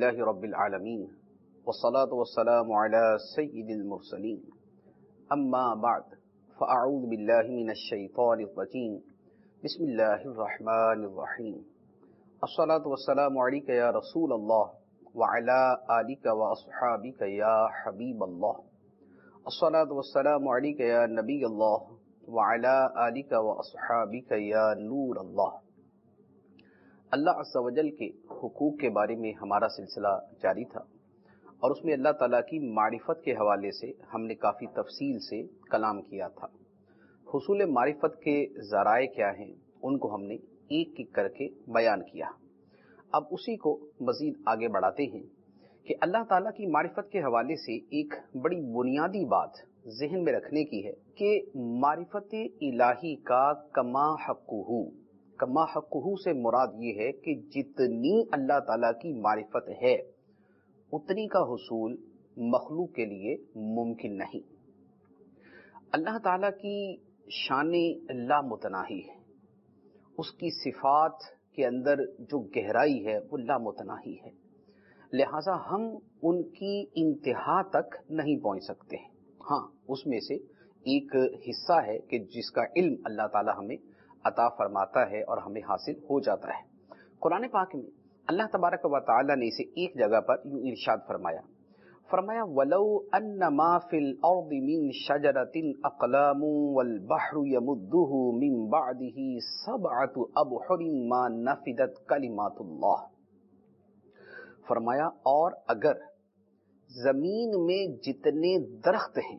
لله رب العالمين والصلاة والسلام على سيد المرسلين أما بعد فأعوذ بالله من الشيطان الرجيم بسم الله الرحمن الرحيم الصلاة والسلام عليك يا رسول الله وعلى آلك وأصحابك يا حبيب الله الصلاة والسلام عليك يا نبي الله وعلى آلك وأصحابك يا نور الله۔ اللہ عز و جل کے حقوق کے بارے میں ہمارا سلسلہ جاری تھا اور اس میں اللہ تعالیٰ کی معرفت کے حوالے سے ہم نے کافی تفصیل سے کلام کیا تھا۔ حصول معرفت کے ذرائع کیا ہیں ان کو ہم نے ایک ایک کر کے بیان کیا۔ اب اسی کو مزید آگے بڑھاتے ہیں کہ اللہ تعالیٰ کی معرفت کے حوالے سے ایک بڑی بنیادی بات ذہن میں رکھنے کی ہے کہ معرفت الہی کا کما حقہ سے مراد یہ ہے کہ جتنی اللہ تعالیٰ کی معرفت ہے اتنی کا حصول مخلوق کے لیے ممکن نہیں۔ اللہ تعالیٰ کی شان لامتناہی ہے، اس کی صفات کے اندر جو گہرائی ہے وہ لامتناہی ہے، لہٰذا ہم ان کی انتہا تک نہیں پہنچ سکتے۔ ہاں، اس میں سے ایک حصہ ہے کہ جس کا علم اللہ تعالیٰ ہمیں عطا فرماتا ہے اور ہمیں حاصل ہو جاتا ہے۔ قرآن پاک میں اللہ تبارک و تعالیٰ نے اسے ایک جگہ پر یوں ارشاد فرمایا وَلَوْ أَنَّ مَا فِي الْأَرْضِ مِن شَجَرَةٍ أَقْلَامٌ وَالْبَحْرُ يَمُدُّهُ مِن بَعْدِهِ سَبْعَةُ أَبْحُرٍ مَا نَفِدَتْ كَلِمَاتُ اللَّهِ۔ فرمایا اور اگر زمین میں جتنے درخت ہیں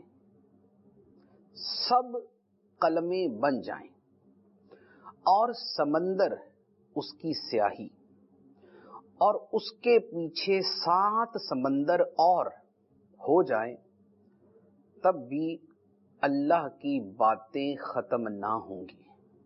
سب قلمیں بن جائیں اور سمندر اس کی سیاہی اور اس کے پیچھے 7 سمندر اور ہو جائیں تب بھی اللہ کی باتیں ختم نہ ہوں گی،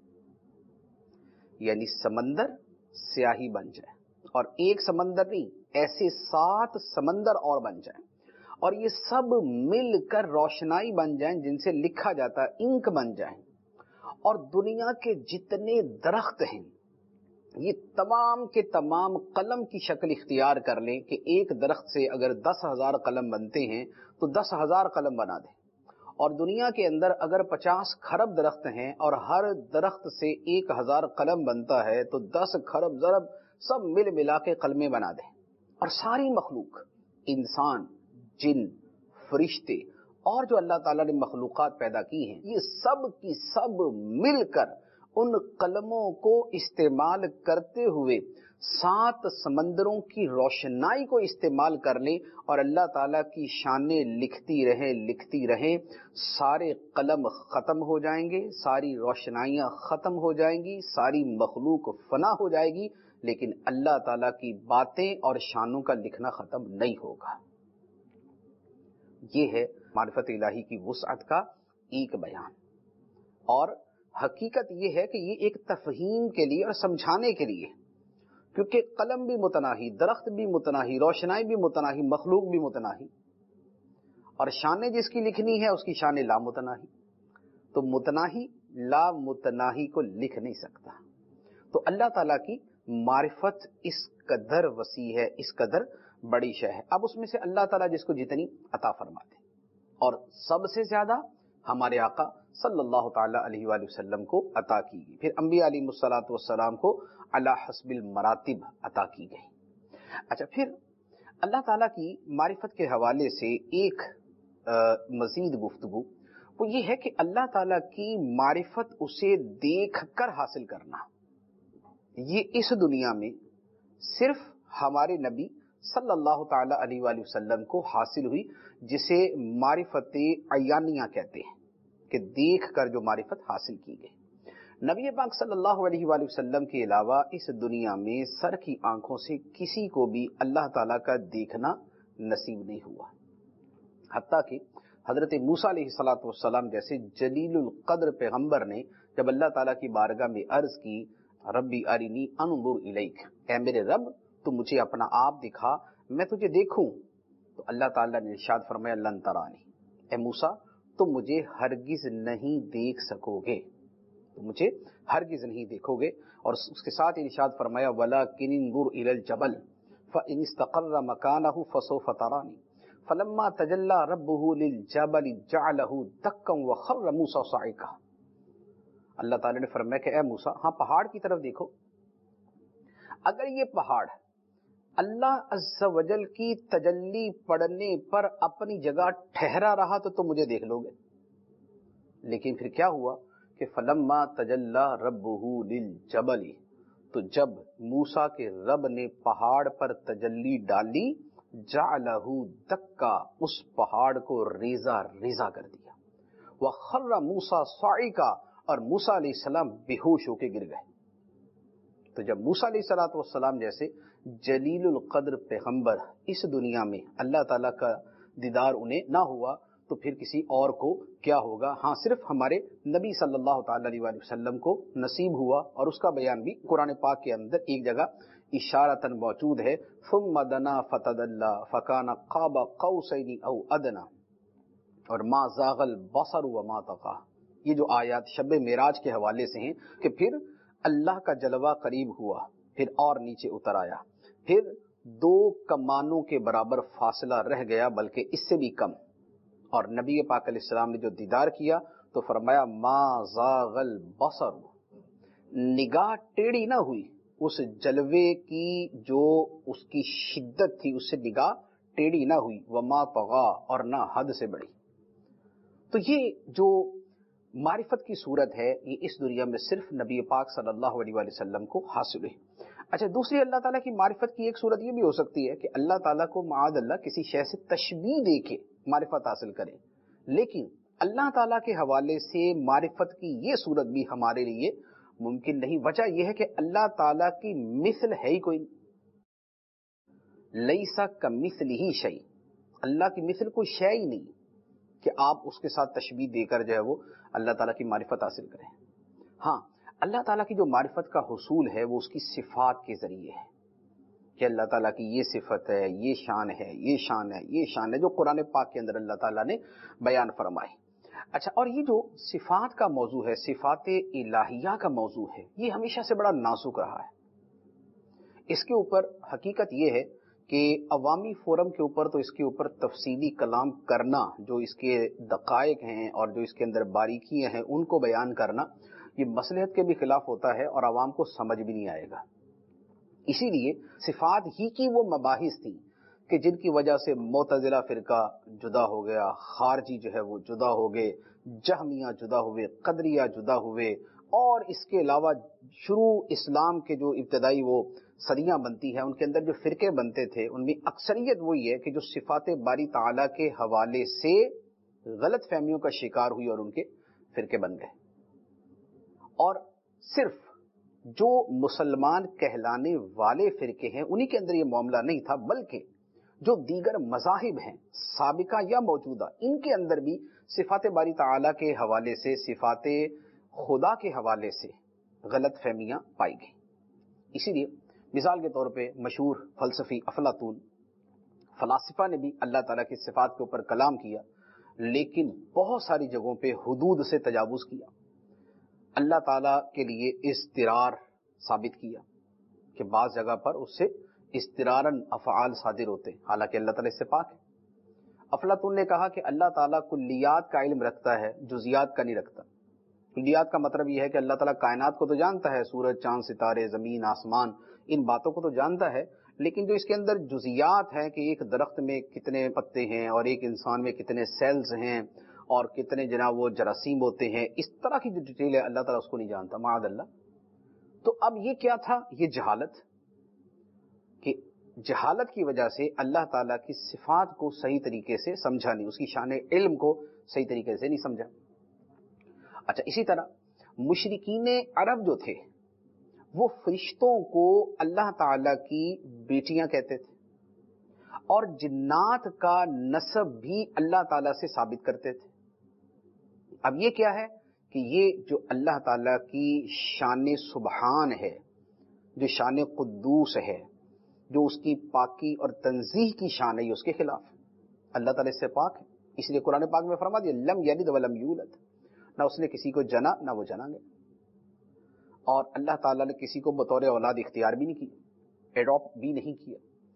یعنی سمندر سیاہی بن جائے اور ایک سمندر نہیں، ایسے 7 سمندر اور بن جائیں اور یہ سب مل کر روشنائی بن جائیں جن سے لکھا جاتا ہے، انک بن جائیں، اور دنیا کے جتنے درخت ہیں یہ تمام کے تمام قلم کی شکل اختیار کر لیں کہ ایک درخت سے اگر 10,000 قلم بنتے ہیں تو 10,000 قلم بنا دیں، اور دنیا کے اندر اگر 50 کھرب درخت ہیں اور ہر درخت سے 1,000 قلم بنتا ہے تو 10 کھرب ضرب سب ملا کے قلمیں بنا دیں، اور ساری مخلوق، انسان، جن، فرشتے اور جو اللہ تعالیٰ نے مخلوقات پیدا کی ہیں، یہ سب کی سب مل کر ان قلموں کو استعمال کرتے ہوئے 7 سمندروں کی روشنائی کو استعمال کر لیں اور اللہ تعالیٰ کی شانیں لکھتی رہیں، سارے قلم ختم ہو جائیں گے، ساری روشنائیاں ختم ہو جائیں گی، ساری مخلوق فنا ہو جائے گی، لیکن اللہ تعالیٰ کی باتیں اور شانوں کا لکھنا ختم نہیں ہوگا۔ یہ ہے معرفت الہی کی وسعت کا ایک بیان، اور حقیقت یہ ہے کہ یہ ایک تفہیم کے لیے اور سمجھانے کے لیے، کیونکہ قلم بھی متناہی، درخت بھی متناہی، روشنائی بھی متناہی، مخلوق بھی متناہی، اور شان جس کی لکھنی ہے اس کی شان لامتناہی، تو متناہی لامتناہی کو لکھ نہیں سکتا۔ تو اللہ تعالیٰ کی معرفت اس قدر وسیع ہے، اس قدر بڑی شے ہے۔ اب اس میں سے اللہ تعالیٰ جس کو جتنی عطا فرماتے، اور سب سے زیادہ ہمارے آقا صلی اللہ تعالیٰ علیہ وآلہ وسلم کو عطا کی گئی، پھر انبیاء علیہ الصلوۃ والسلام کو علی حسب المراتب عطا کی گئی۔ اچھا، پھر اللہ تعالیٰ کی معرفت کے حوالے سے ایک مزید گفتگو وہ یہ ہے کہ اللہ تعالیٰ کی معرفت اسے دیکھ کر حاصل کرنا، یہ اس دنیا میں صرف ہمارے نبی صلی اللہ تعالیٰ علیہ وآلہ وسلم کو حاصل ہوئی، جسے معرفت عیانیہ کہتے ہیں، کہ دیکھ کر جو معرفت حاصل کی گئی۔ نبی پاک صلی اللہ علیہ وآلہ وسلم کے علاوہ اس دنیا میں سر کی آنکھوں سے کسی کو بھی اللہ تعالیٰ کا دیکھنا نصیب نہیں ہوا، حتیٰ کہ حضرت موسیٰ علیہ الصلوۃ والسلام جیسے جلیل القدر پیغمبر نے جب اللہ تعالیٰ کی بارگاہ میں عرض کی ربی ارنی انظر الیک، اے میرے رب تو مجھے اپنا آپ دکھا میں تجھے دیکھوں، تو اللہ تعالیٰ نے ارشاد فرمایا لن ترانی، اے موسیٰ تم مجھے ہرگز نہیں دیکھ سکو گے، تو مجھے ہرگز نہیں دیکھو گے، اور اس کے ساتھ ارشاد فرمایا وَلَكِنِ انظُرْ إِلَى الْجَبَلِ، فإن استقر مكانه فسوف تراني فلما تجلى ربه للجبل جعله دكا وخر موسى صعقا. اللہ تعالیٰ نے فرمایا کہ اے موسیٰ، ہاں پہاڑ کی طرف دیکھو، اگر یہ پہاڑ اللہ عز و جل کی تجلی پڑنے پر اپنی جگہ ٹھہرا رہا تو تم مجھے دیکھ لو گے، لیکن پھر کیا ہوا کہ فلما تجلی ربہ للجبل، تو جب موسیٰ کے رب نے پہاڑ پر تجلی ڈالی، جعلہ دکا، اس پہاڑ کو ریزہ ریزہ کر دیا، وخر موسیٰ صاعقا، اور موسیٰ علیہ السلام بے ہوش ہو کے گر گئے. تو جب موسیٰ علیہ السلام جیسے جلیل القدر پیغمبر اس دنیا میں اللہ تعالیٰ کا دیدار انہیں نہ ہوا تو پھر کسی اور کو کیا ہوگا؟ ہاں صرف ہمارے نبی صلی اللہ تعالی علیہ وآلہ وسلم کو نصیب ہوا، اور اس کا بیان بھی قرآن پاک کے اندر ایک جگہ اشارتاً موجود ہے، ثم دنا فتدلی فکان قاب قوسین او ادنا، اور ما زاغ البصر وما طغی. یہ جو آیات شب معراج کے حوالے سے ہیں کہ پھر اللہ کا جلوہ قریب ہوا، پھر اور نیچے اتر آیا، پھر 2 کمانوں کے برابر فاصلہ رہ گیا بلکہ اس سے بھی کم، اور نبی پاک علیہ السلام نے جو دیدار کیا تو فرمایا ما زاغ البصر، نگاہ ٹیڑھی نہ ہوئی، اس جلوے کی جو اس کی شدت تھی اس سے نگاہ ٹیڑھی نہ ہوئی، وما طغی، اور نہ حد سے بڑھی. تو یہ جو معرفت کی صورت ہے یہ اس دنیا میں صرف نبی پاک صلی اللہ علیہ وآلہ وسلم کو حاصل ہے. اچھا، دوسری اللہ تعالیٰ کی معرفت کی ایک صورت یہ بھی ہو سکتی ہے کہ اللہ تعالیٰ کو معاذ اللہ کسی شے سے تشبیہ دے کے معرفت حاصل کریں، لیکن اللہ تعالیٰ کے حوالے سے معرفت کی یہ صورت بھی ہمارے لیے ممکن نہیں. وجہ یہ ہے کہ اللہ تعالیٰ کی مثل ہے ہی کوئی، لیسا کمثلہ شیء، اللہ کی مثل کوئی شے ہی نہیں کہ آپ اس کے ساتھ تشبیہ دے کر جو ہے وہ اللہ تعالیٰ کی معرفت حاصل کریں. ہاں، اللہ تعالیٰ کی جو معرفت کا حصول ہے وہ اس کی صفات کے ذریعے ہے کہ اللہ تعالیٰ کی یہ صفت ہے، یہ شان ہے، یہ شان ہے، یہ شان ہے، جو قرآن پاک کے اندر اللہ تعالیٰ نے بیان فرمائی. اچھا، اور یہ جو صفات کا موضوع ہے، صفات الہیہ کا موضوع ہے، یہ ہمیشہ سے بڑا نازک رہا ہے. اس کے اوپر حقیقت یہ ہے کہ عوامی فورم کے اوپر تو اس کے اوپر تفصیلی کلام کرنا، جو اس کے دقائق ہیں اور جو اس کے اندر باریکیاں ہیں ان کو بیان کرنا، یہ مصلحت کے بھی خلاف ہوتا ہے اور عوام کو سمجھ بھی نہیں آئے گا. اسی لیے صفات ہی کی وہ مباحث تھیں کہ جن کی وجہ سے معتزلہ فرقہ جدا ہو گیا، خارجی جو ہے وہ جدا ہو گئے، جہمیہ جدا ہوئے، قدریہ جدا ہوئے، اور اس کے علاوہ شروع اسلام کے جو ابتدائی وہ صدیاں بنتی ہیں ان کے اندر جو فرقے بنتے تھے ان میں اکثریت وہی ہے کہ جو صفات باری تعالیٰ کے حوالے سے غلط فہمیوں کا شکار ہوئی اور ان کے فرقے بن گئے. اور صرف جو مسلمان کہلانے والے فرقے ہیں انہی کے اندر یہ معاملہ نہیں تھا، بلکہ جو دیگر مذاہب ہیں سابقہ یا موجودہ ان کے اندر بھی صفات باری تعالیٰ کے حوالے سے، صفات خدا کے حوالے سے غلط فہمیاں پائی گئیں. اسی لیے مثال کے طور پہ مشہور فلسفی افلاطون، فلاسفہ نے بھی اللہ تعالیٰ کی صفات کے اوپر کلام کیا، لیکن بہت ساری جگہوں پہ حدود سے تجاوز کیا. اللہ تعالیٰ کے لیے اضطرار ثابت کیا کہ بعض جگہ پر اس سے اضطراراً افعال صادر ہوتے، حالانکہ اللہ تعالیٰ اس سے پاک ہے. افلاطون نے کہا کہ اللہ تعالیٰ کلیات کا علم رکھتا ہے، جزیات کا نہیں رکھتا. کلیات کا مطلب یہ ہے کہ اللہ تعالیٰ کائنات کو تو جانتا ہے، سورج، چاند، ستارے، زمین، آسمان، ان باتوں کو تو جانتا ہے، لیکن جو اس کے اندر جزیات ہیں کہ ایک درخت میں کتنے پتے ہیں اور ایک انسان میں کتنے سیلز ہیں اور کتنے جناب وہ جراثیم ہوتے ہیں، اس طرح کی جو ڈیٹیل ہے اللہ تعالیٰ اس کو نہیں جانتا معاذ اللہ. تو اب یہ کیا تھا؟ یہ جہالت، کہ جہالت کی وجہ سے اللہ تعالیٰ کی صفات کو صحیح طریقے سے سمجھا نہیں، اس کی شان علم کو صحیح طریقے سے نہیں سمجھا. اچھا، اسی طرح مشرکین عرب جو تھے وہ فرشتوں کو اللہ تعالیٰ کی بیٹیاں کہتے تھے اور جنات کا نسب بھی اللہ تعالیٰ سے ثابت کرتے تھے. اب یہ کیا ہے کہ یہ جو اللہ تعالیٰ کی شان سبحان ہے، جو شان قدوس ہے، جو اس کی پاکی اور تنزیہ کی شان ہے، یہ اس کے خلاف ہے. اللہ تعالیٰ اس سے پاک ہے، اس لیے قرآن پاک میں فرما دیا لم یلد ولم یولد، نہ اس نے کسی کو جنا نہ وہ جنا گئے. اور اللہ تعالیٰ نے کسی کو بطور اولاد اختیار بھی نہیں کی، ایڈاپٹ بھی نہیں کیا.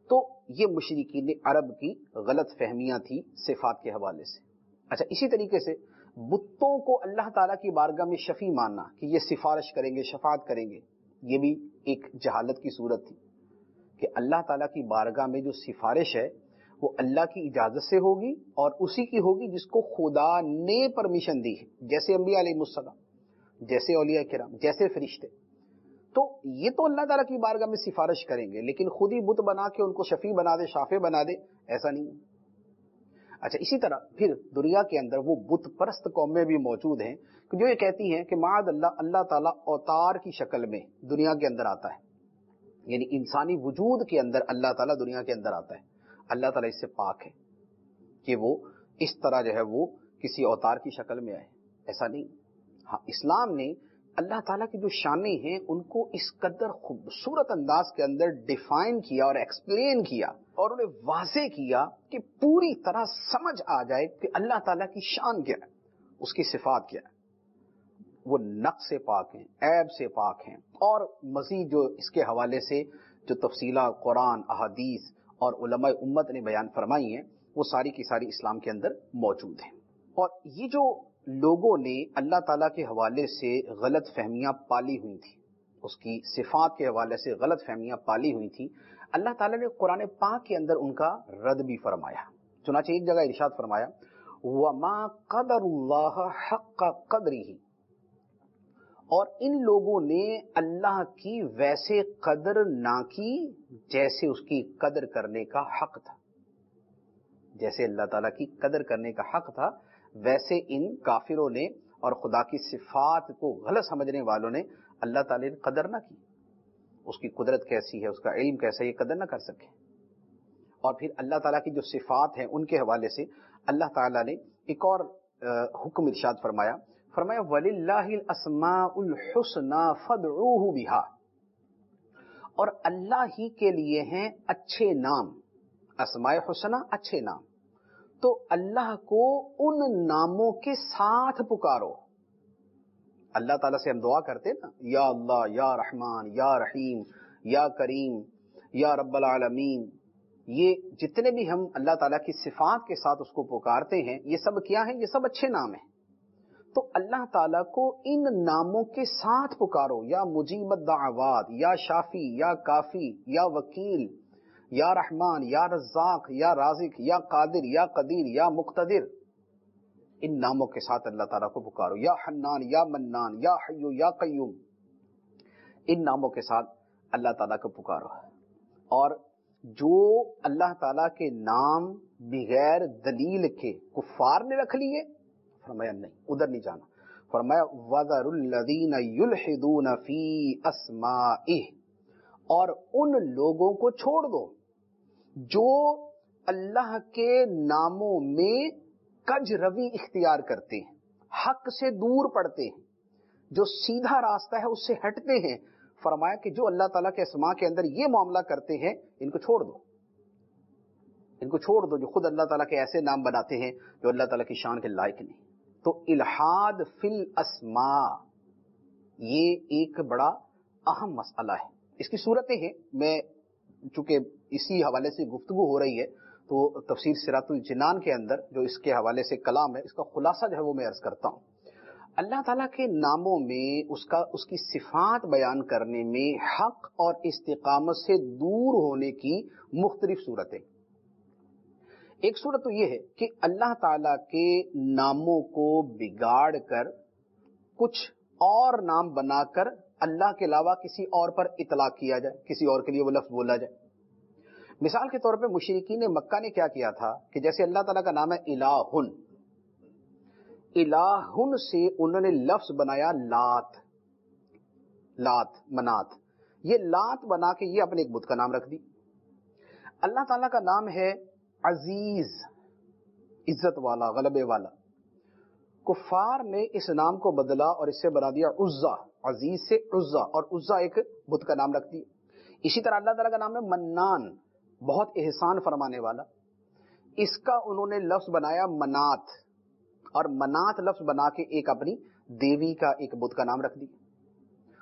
تو یہ مشرکین عرب کی غلط فہمیاں تھی صفات کے حوالے سے. اچھا، اسی طریقے سے بتوں کو اللہ تعالیٰ کی بارگاہ میں شفیع ماننا کہ یہ سفارش کریں گے، شفاعت کریں گے، یہ بھی ایک جہالت کی صورت تھی کہ اللہ تعالیٰ کی بارگاہ میں جو سفارش ہے وہ اللہ کی اجازت سے ہوگی اور اسی کی ہوگی جس کو خدا نے پرمیشن دی ہے، جیسے انبیاء علیہ السلام، جیسے اولیاء کرام، جیسے فرشتے. تو یہ تو اللہ تعالیٰ کی بارگاہ میں سفارش کریں گے، لیکن خود ہی بت بنا کے ان کو شفیع بنا دے، شافع بنا دے، ایسا نہیں ہے. اچھا، اسی طرح پھر دنیا کے اندر وہ بت پرست قومیں بھی موجود ہیں کہ جو یہ کہتی ہیں کہ معاذ اللہ، اللہ تعالیٰ اوتار کی شکل میں دنیا کے اندر آتا ہے، یعنی انسانی وجود کے اندر اللہ تعالیٰ دنیا کے اندر آتا ہے. اللہ تعالیٰ اس سے پاک ہے کہ وہ اس طرح جو ہے وہ کسی اوتار کی شکل میں آئے، ایسا نہیں. ہاں، اسلام نے اللہ تعالیٰ کی جو شانیں ہیں ان کو اس قدر خوبصورت انداز کے اندر ڈیفائن کیا اور ایکسپلین کیا اور انہیں واضح کیا کہ پوری طرح سمجھ آ جائے کہ اللہ تعالیٰ کی شان کیا ہے، اس کی صفات کیا ہے. وہ نقص سے پاک ہیں، عیب سے پاک ہیں، اور مزید جو اس کے حوالے سے جو تفصیلات قرآن، احادیث اور علماء امت نے بیان فرمائی ہیں وہ ساری کی ساری اسلام کے اندر موجود ہیں. اور یہ جو لوگوں نے اللہ تعالیٰ کے حوالے سے غلط فہمیاں پالی ہوئی تھی، اس کی صفات کے حوالے سے غلط فہمیاں پالی ہوئی تھی، اللہ تعالیٰ نے قرآن پاک کے اندر ان کا رد بھی فرمایا. چنانچہ ایک جگہ ارشاد فرمایا وَمَا قَدَرُ اللَّهَ حَقَّ قَدْرِهِ، اور ان لوگوں نے اللہ کی ویسے قدر نہ کی جیسے اس کی قدر کرنے کا حق تھا. جیسے اللہ تعالیٰ کی قدر کرنے کا حق تھا ویسے ان کافروں نے اور خدا کی صفات کو غلط سمجھنے والوں نے اللہ تعالیٰ نے قدر نہ کی. اس کی قدرت کیسی ہے، اس کا علم کیسا ہے، یہ قدر نہ کر سکے. اور پھر اللہ تعالیٰ کی جو صفات ہیں ان کے حوالے سے اللہ تعالیٰ نے ایک اور حکم ارشاد فرمایا وَلِلَّهِ الْأَسْمَاءُ الْحُسْنَى فَادْعُوهُ بِهَا، اور اللہ ہی کے لیے ہیں اچھے نام، اسماء حسنہ، اچھے نام. تو اللہ کو ان ناموں کے ساتھ پکارو. اللہ تعالیٰ سے ہم دعا کرتے نا، یا اللہ، یا رحمان، یا رحیم، یا کریم، یا رب العالمین، یہ جتنے بھی ہم اللہ تعالیٰ کی صفات کے ساتھ اس کو پکارتے ہیں یہ سب کیا ہیں؟ یہ سب اچھے نام ہیں. تو اللہ تعالیٰ کو ان ناموں کے ساتھ پکارو، یا مجیب الدعوات، یا شافی، یا کافی، یا وکیل، یا رحمان، یا رزاق، یا رازق، یا قادر، یا قدیر، یا مقتدر. ان ناموں کے ساتھ اللہ تعالیٰ کو پکارو. یا حنان، یا منان، یا حی، یا قیوم، ان ناموں کے ساتھ اللہ تعالیٰ کو پکارو. اور جو اللہ تعالیٰ کے نام بغیر دلیل کے کفار نے رکھ لیے، فرمایا نہیں، ادھر نہیں جانا. فرمایا وَذَرُوا الَّذِينَ يُلْحِدُونَ فِي أَسْمَائِهِ، اور ان لوگوں کو چھوڑ دو جو اللہ کے ناموں میں کج روی اختیار کرتے ہیں، حق سے دور پڑتے ہیں، جو سیدھا راستہ ہے اس سے ہٹتے ہیں. فرمایا کہ جو اللہ تعالیٰ کے اسماء کے اندر یہ معاملہ کرتے ہیں ان کو چھوڑ دو، ان کو چھوڑ دو جو خود اللہ تعالیٰ کے ایسے نام بناتے ہیں جو اللہ تعالیٰ کی شان کے لائق نہیں. تو الحاد فی الاسماء یہ ایک بڑا اہم مسئلہ ہے. اس کی صورتیں ہیں، میں چونکہ اسی حوالے سے گفتگو ہو رہی ہے تو تفسیر صراط الجنان کے اندر جو اس کے حوالے سے کلام ہے اس کا خلاصہ جو ہے وہ میں عرض کرتا ہوں. اللہ تعالیٰ کے ناموں میں اس کی صفات بیان کرنے میں حق اور استقامت سے دور ہونے کی مختلف صورتیں. ایک صورت تو یہ ہے کہ اللہ تعالیٰ کے ناموں کو بگاڑ کر کچھ اور نام بنا کر اللہ کے علاوہ کسی اور پر اطلاق کیا جائے، کسی اور کے لیے وہ لفظ بولا جائے. مثال کے طور پہ مشرکین مکہ نے کیا کیا تھا کہ جیسے اللہ تعالیٰ کا نام ہے الہن، الہن سے انہوں نے لفظ بنایا لات، لات منات، یہ لات بنا کے یہ اپنے ایک بت کا نام رکھ دی. اللہ تعالیٰ کا نام ہے عزیز، عزت والا، غلبے والا. کفار نے اس نام کو بدلا اور اس سے بنا دیا عزا، عزیز سے عزا، اور عزا ایک بت کا نام رکھ دیا. اسی طرح اللہ تعالیٰ کا نام ہے منان، بہت احسان فرمانے والا. اس کا انہوں نے لفظ بنایا منات، اور منات لفظ بنا کے ایک اپنی دیوی کا ایک بت کا نام رکھ دیا.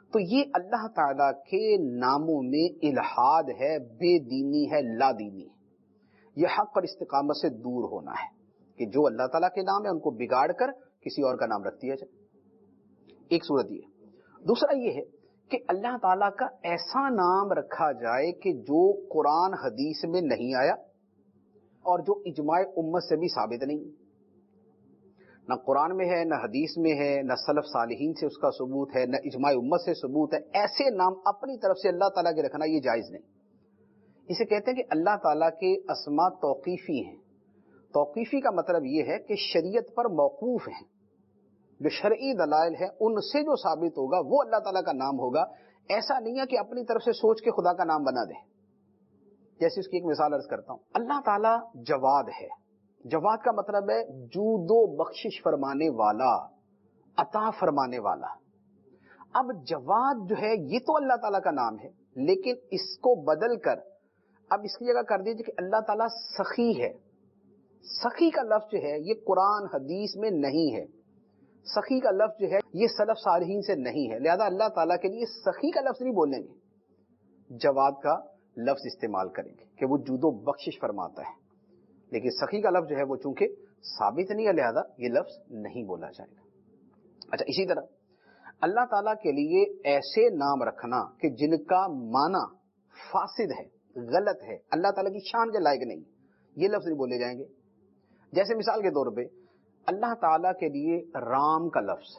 تو یہ اللہ تعالیٰ کے ناموں میں الحاد ہے، بے دینی ہے، لا دینی ہے، یہ حق اور استقامت سے دور ہونا ہے کہ جو اللہ تعالیٰ کے نام ہے ان کو بگاڑ کر کسی اور کا نام رکھ دیا جائے. ایک صورت یہ ہے. دوسرا یہ ہے کہ اللہ تعالیٰ کا ایسا نام رکھا جائے کہ جو قرآن حدیث میں نہیں آیا اور جو اجماع امت سے بھی ثابت نہیں، نہ قرآن میں ہے، نہ حدیث میں ہے، نہ سلف صالحین سے اس کا ثبوت ہے، نہ اجماع امت سے ثبوت ہے. ایسے نام اپنی طرف سے اللہ تعالیٰ کے رکھنا یہ جائز نہیں. اسے کہتے ہیں کہ اللہ تعالیٰ کے اسماء توقیفی ہیں. توقیفی کا مطلب یہ ہے کہ شریعت پر موقوف ہیں، جو شرعی دلائل ہیں ان سے جو ثابت ہوگا وہ اللہ تعالیٰ کا نام ہوگا. ایسا نہیں ہے کہ اپنی طرف سے سوچ کے خدا کا نام بنا دے. جیسے اس کی ایک مثال عرض کرتا ہوں. اللہ تعالیٰ جواد ہے. جواد کا مطلب ہے جود و بخشش فرمانے والا، عطا فرمانے والا. اب جواد جو ہے یہ تو اللہ تعالیٰ کا نام ہے، لیکن اس کو بدل کر اب اس کی جگہ کر دیجیے کہ اللہ تعالیٰ سخی ہے. سخی کا لفظ جو ہے یہ قرآن حدیث میں نہیں ہے. سخی کا لفظ جو ہے یہ سلف صالحین سے نہیں ہے. لہذا اللہ تعالیٰ کے لیے سخی کا لفظ نہیں بولیں گے، جواد کا لفظ استعمال کریں گے کہ وہ جود و بخشش فرماتا ہے. لیکن سخی کا لفظ جو ہے وہ چونکہ ثابت نہیں ہے لہذا یہ لفظ نہیں بولا جائے گا. اچھا، اسی طرح اللہ تعالیٰ کے لیے ایسے نام رکھنا کہ جن کا معنی فاسد ہے، غلط ہے، اللہ تعالیٰ کی شان کے لائق نہیں، یہ لفظ نہیں بولے جائیں گے. جیسے مثال کے طور پہ اللہ تعالیٰ کے لیے رام کا لفظ،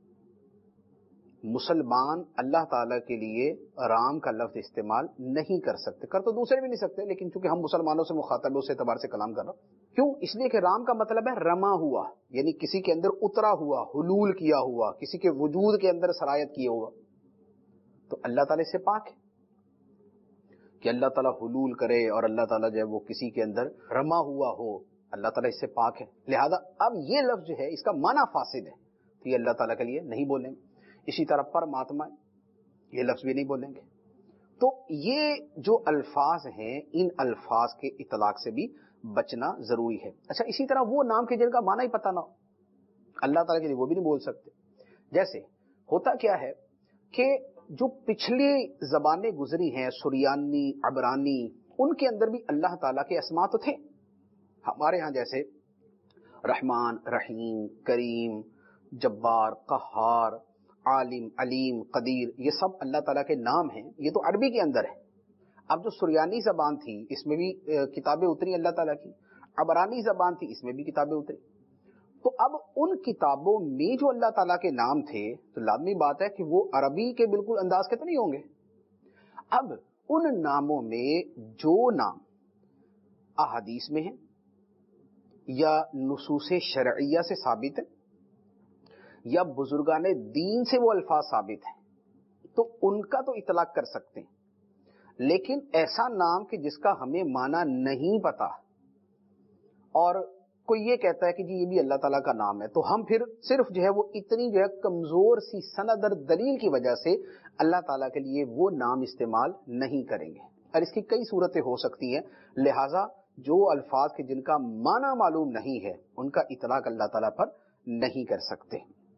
مسلمان اللہ تعالیٰ کے لیے رام کا لفظ استعمال نہیں کر سکتے. کر تو دوسرے بھی نہیں سکتے، لیکن چونکہ ہم مسلمانوں سے مخاطب اس اعتبار سے کلام کر رہا ہوں. کیوں؟ اس لیے کہ رام کا مطلب ہے رما ہوا، یعنی کسی کے اندر اترا ہوا، حلول کیا ہوا، کسی کے وجود کے اندر سرایت کیا ہوا. تو اللہ تعالیٰ سے پاک ہے کہ اللہ تعالیٰ حلول کرے اور اللہ تعالیٰ جو ہے وہ کسی کے اندر رما ہوا ہو. اللہ تعالیٰ اس سے پاک ہے. لہذا اب یہ لفظ جو ہے اس کا معنی فاسد ہے تو یہ اللہ تعالیٰ کے لیے نہیں بولیں گے. اسی طرح پرماتما، یہ لفظ بھی نہیں بولیں گے. تو یہ جو الفاظ ہیں ان الفاظ کے اطلاق سے بھی بچنا ضروری ہے. اچھا، اسی طرح وہ نام کے جن کا معنی ہی پتہ نہ ہو اللہ تعالیٰ کے لیے وہ بھی نہیں بول سکتے. جیسے ہوتا کیا ہے کہ جو پچھلی زبانیں گزری ہیں، سریانی، عبرانی، ان کے اندر بھی اللہ تعالیٰ کے اسماء تو تھے. ہمارے ہاں جیسے رحمان، رحیم، کریم، جبار، قہار، عالم، علیم، قدیر، یہ سب اللہ تعالیٰ کے نام ہیں. یہ تو عربی کے اندر ہے. اب جو سریانی زبان تھی اس میں بھی کتابیں اتری اللہ تعالیٰ کی، عبرانی زبان تھی اس میں بھی کتابیں اتری. تو اب ان کتابوں میں جو اللہ تعالیٰ کے نام تھے تو لازمی بات ہے کہ وہ عربی کے بالکل انداز کے تو نہیں ہوں گے. اب ان ناموں میں جو نام احادیث میں ہیں یا نصوص شرعیہ سے ثابت ہے یا بزرگان دین سے وہ الفاظ ثابت ہیں تو ان کا تو اطلاق کر سکتے ہیں. لیکن ایسا نام کہ جس کا ہمیں معنی نہیں پتا اور کوئی یہ کہتا ہے کہ جی یہ بھی اللہ تعالیٰ کا نام ہے، تو ہم پھر صرف جو ہے وہ اتنی جو ہے کمزور سی سند اور دلیل کی وجہ سے اللہ تعالیٰ کے لیے وہ نام استعمال نہیں کریں گے. اور اس کی کئی صورتیں ہو سکتی ہیں. لہٰذا جو الفاظ کے جن کا معنی معلوم نہیں ہے ان کا اطلاق اللہ تعالیٰ پر نہیں کر سکتے.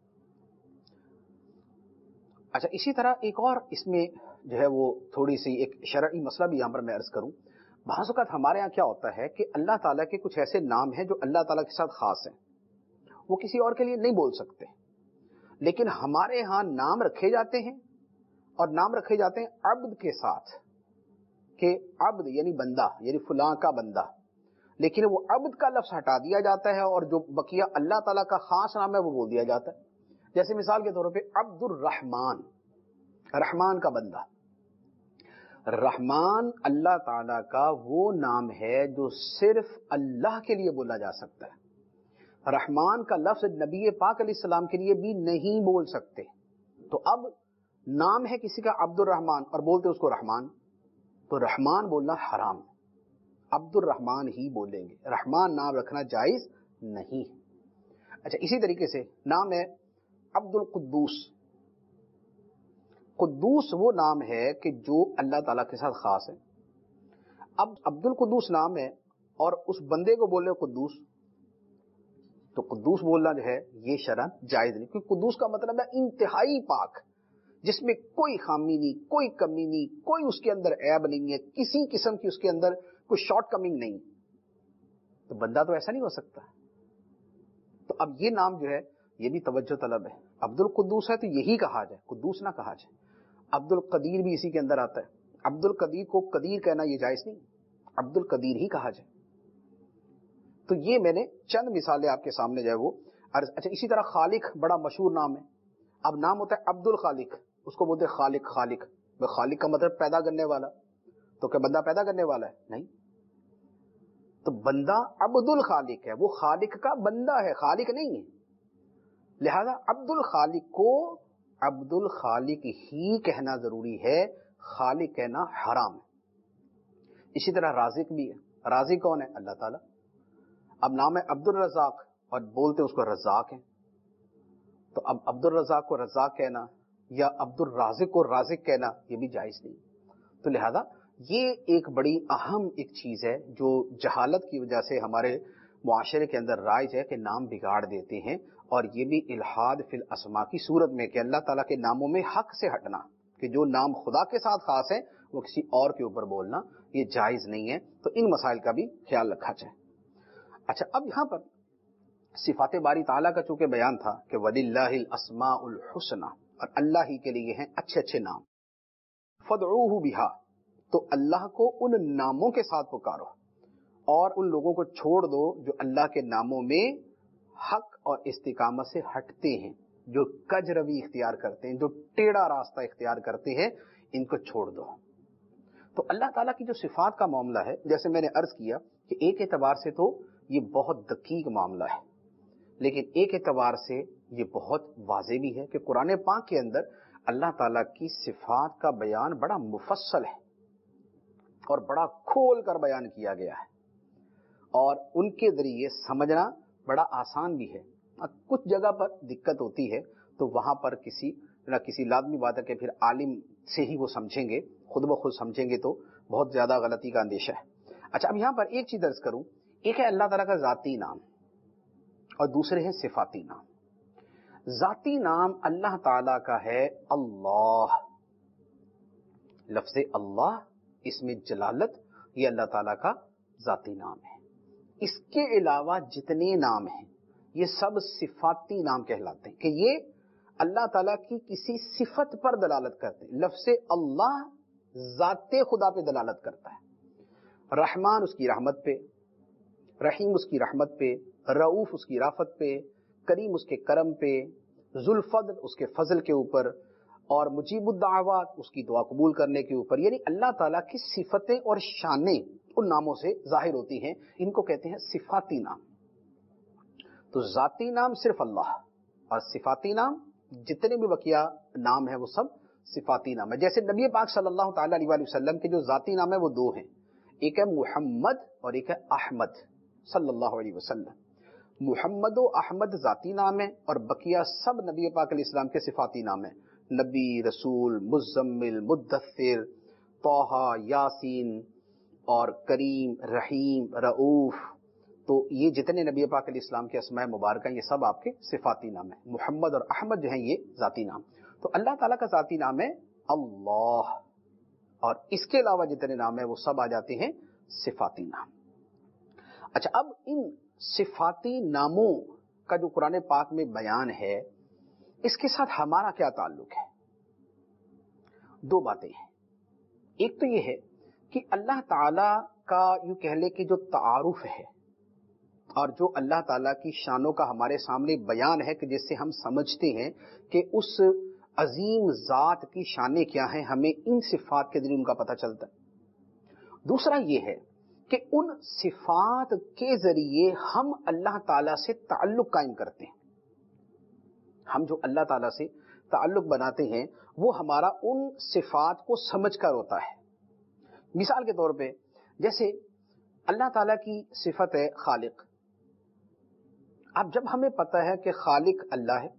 اچھا، اسی طرح ایک اور اس میں جو ہے وہ تھوڑی سی ایک شرعی مسئلہ بھی یہاں پر میں عرض کروں. بعض اوقات ہمارے ہاں کیا ہوتا ہے کہ اللہ تعالیٰ کے کچھ ایسے نام ہیں جو اللہ تعالیٰ کے ساتھ خاص ہیں، وہ کسی اور کے لیے نہیں بول سکتے. لیکن ہمارے ہاں نام رکھے جاتے ہیں اور نام رکھے جاتے ہیں عبد کے ساتھ کہ عبد یعنی بندہ، یعنی فلاں کا بندہ. لیکن وہ عبد کا لفظ ہٹا دیا جاتا ہے اور جو بقیہ اللہ تعالیٰ کا خاص نام ہے وہ بول دیا جاتا ہے. جیسے مثال کے طور پہ عبد الرحمن، رحمان کا بندہ. رحمان اللہ تعالیٰ کا وہ نام ہے جو صرف اللہ کے لیے بولا جا سکتا ہے. رحمان کا لفظ نبی پاک علیہ السلام کے لیے بھی نہیں بول سکتے. تو اب نام ہے کسی کا عبد الرحمن اور بولتے اس کو رحمان، تو رحمان بولنا حرام، عبد الرحمن ہی بولیں گے. رحمان نام رکھنا جائز نہیں ہے. اچھا، اسی طریقے سے نام ہے عبد القدوس. قدوس وہ نام ہے کہ جو اللہ تعالیٰ کے ساتھ خاص ہے. اب عبد القدوس نام ہے اور اس بندے کو بولے قدوس، تو قدوس بولنا جو ہے یہ شرعاً جائز نہیں، کیونکہ قدوس کا مطلب ہے انتہائی پاک، جس میں کوئی خامی نہیں، کوئی کمی نہیں، کوئی اس کے اندر عیب نہیں ہے، کسی قسم کی اس کے اندر کوئی شارٹ کمنگ نہیں، تو بندہ تو ایسا نہیں ہو سکتا. تو اب یہ نام جو ہے یہ بھی توجہ طلب ہے. عبد القدوس ہے تو یہی کہا جائے، قدوس نہ کہا جائے. عبد القدیر بھی اسی کے اندر آتا ہے. عبد القدیر کو قدیر کہنا یہ جائز نہیں، عبد القدیر ہی کہا جائے. تو یہ میں نے چند مثالیں آپ کے سامنے جو ہے وہ اچھا. اسی طرح خالق بڑا مشہور نام ہے. اب نام ہوتا ہے عبد الخالق، اس کو بولتے خالق. خالق کا مطلب پیدا کرنے والا. تو کیا بندہ پیدا کرنے والا ہے؟ نہیں. تو بندہ عبد الخالق ہے، وہ خالق کا بندہ ہے، خالق نہیں ہے. لہذا عبد الخالق کو عبد الخالق ہی کہنا ضروری ہے، خالق کہنا حرام ہے. اسی طرح رازق بھی ہے. رازق کون ہے؟ اللہ تعالیٰ. اب نام ہے عبد الرزاق اور بولتے اس کو رزاق ہیں، تو اب عبد الرزاق کو رزاق کہنا یا عبد الرازق کو رازق کہنا یہ بھی جائز نہیں. تو لہذا یہ ایک بڑی اہم ایک چیز ہے جو جہالت کی وجہ سے ہمارے معاشرے کے اندر رائج ہے کہ نام بگاڑ دیتے ہیں. اور یہ بھی الحاد فی الاسماء کی صورت میں کہ اللہ تعالیٰ کے ناموں میں حق سے ہٹنا، کہ جو نام خدا کے ساتھ خاص ہے وہ کسی اور کے اوپر بولنا یہ جائز نہیں ہے. تو ان مسائل کا بھی خیال رکھا جائے. اچھا اب یہاں پر صفات باری تعالیٰ کا چونکہ بیان تھا کہ وَلِلَّهِ الْأَسْمَاءُ الْحُسْنَى، اور اللہ ہی کے لیے ہیں اچھے اچھے نام. فَادْعُوهُ بِهَا، تو اللہ کو ان ناموں کے ساتھ پکارو اور ان لوگوں کو چھوڑ دو جو اللہ کے ناموں میں حق اور استقامت سے ہٹتے ہیں، جو کج روی اختیار کرتے ہیں، جو ٹیڑھا راستہ اختیار کرتے ہیں، ان کو چھوڑ دو. تو اللہ تعالیٰ کی جو صفات کا معاملہ ہے، جیسے میں نے عرض کیا کہ ایک اعتبار سے تو یہ بہت دقیق معاملہ ہے، لیکن ایک اعتبار سے یہ بہت واضح بھی ہے کہ قرآن پاک کے اندر اللہ تعالیٰ کی صفات کا بیان بڑا مفصل ہے اور بڑا کھول کر بیان کیا گیا ہے، اور ان کے ذریعے سمجھنا بڑا آسان بھی ہے. کچھ جگہ پر دقت ہوتی ہے تو وہاں پر کسی لازمی بات ہے کہ پھر عالم سے ہی وہ سمجھیں گے، خود بخود سمجھیں گے تو بہت زیادہ غلطی کا اندیشہ ہے. اچھا اب یہاں پر ایک چیز عرض کروں، ایک ہے اللہ تعالیٰ کا ذاتی نام اور دوسرے ہیں صفاتی نام. ذاتی نام اللہ تعالیٰ کا ہے اللہ. لفظ اللہ اسم جلالت یہ اللہ تعالیٰ کا ذاتی نام ہے. اس کے علاوہ جتنے نام ہیں یہ سب صفاتی نام کہلاتے ہیں، کہ یہ اللہ تعالیٰ کی کسی صفت پر دلالت کرتے ہیں. لفظ اللہ ذات خدا پہ دلالت کرتا ہے. رحمان اس کی رحمت پہ، رحیم اس کی رحمت پہ، رؤوف اس کی رافت پہ، کریم اس کے کرم پہ، ذوالفضل اس کے فضل کے اوپر، اور مجیب الدعوات اس کی دعا قبول کرنے کے اوپر. یعنی اللہ تعالیٰ کی صفتیں اور شانیں ان ناموں سے ظاہر ہوتی ہیں. ان کو کہتے ہیں صفاتی نام. تو ذاتی نام صرف اللہ، اور صفاتی نام جتنے بھی بقیہ نام ہیں وہ سب صفاتی نام ہے. جیسے نبی پاک صلی اللہ تعالی علیہ وآلہ وسلم کے جو ذاتی نام ہے وہ دو ہیں، ایک ہے محمد اور ایک ہے احمد صلی اللہ علیہ وسلم. محمد و احمد ذاتی نام ہے اور بقیہ سب نبی پاک علیہ السلام کے صفاتی نام ہیں. نبی، رسول، مزمل، مدثر، طہ، یاسین اور کریم، رحیم، رؤوف. تو یہ جتنے نبی پاک علیہ السلام کے اسماء مبارکہ یہ سب آپ کے صفاتی نام ہیں. محمد اور احمد جو ہیں یہ ذاتی نام. تو اللہ تعالیٰ کا ذاتی نام ہے اللہ، اور اس کے علاوہ جتنے نام ہیں وہ سب آ جاتے ہیں صفاتی نام. اچھا اب ان صفاتی ناموں کا جو قرآن پاک میں بیان ہے اس کے ساتھ ہمارا کیا تعلق ہے؟ دو باتیں ہیں. ایک تو یہ ہے کہ اللہ تعالی کا یوں کہہ لے کہ جو تعارف ہے اور جو اللہ تعالیٰ کی شانوں کا ہمارے سامنے بیان ہے کہ جس سے ہم سمجھتے ہیں کہ اس عظیم ذات کی شانیں کیا ہیں، ہمیں ان صفات کے ذریعے ان کا پتہ چلتا ہے. دوسرا یہ ہے کہ ان صفات کے ذریعے ہم اللہ تعالیٰ سے تعلق قائم کرتے ہیں. ہم جو اللہ تعالیٰ سے تعلق بناتے ہیں وہ ہمارا ان صفات کو سمجھ کر ہوتا ہے. مثال کے طور پہ جیسے اللہ تعالیٰ کی صفت ہے خالق. اب جب ہمیں پتہ ہے کہ خالق اللہ ہے،